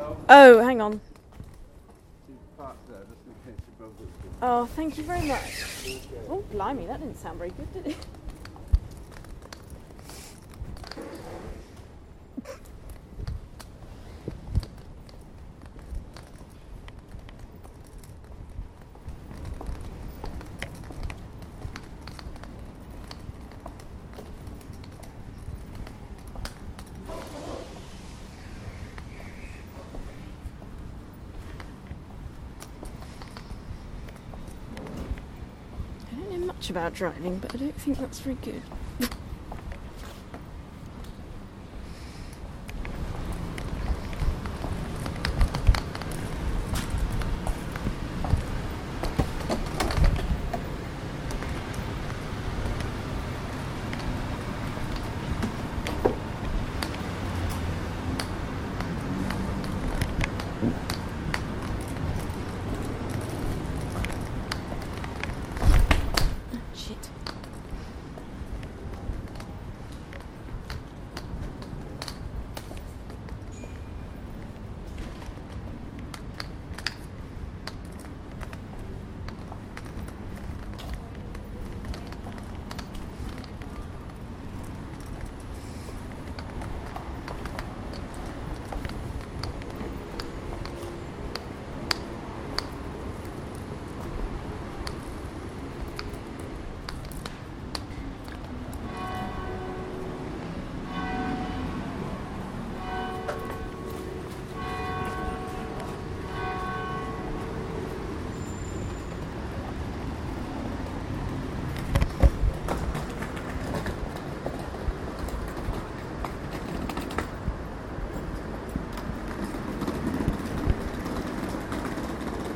Oh, hang on. Parked there, just in case you both look good. Oh, thank you very much. Oh, blimey, that didn't sound very good, did it? I don't know much about driving, but I don't think that's very good.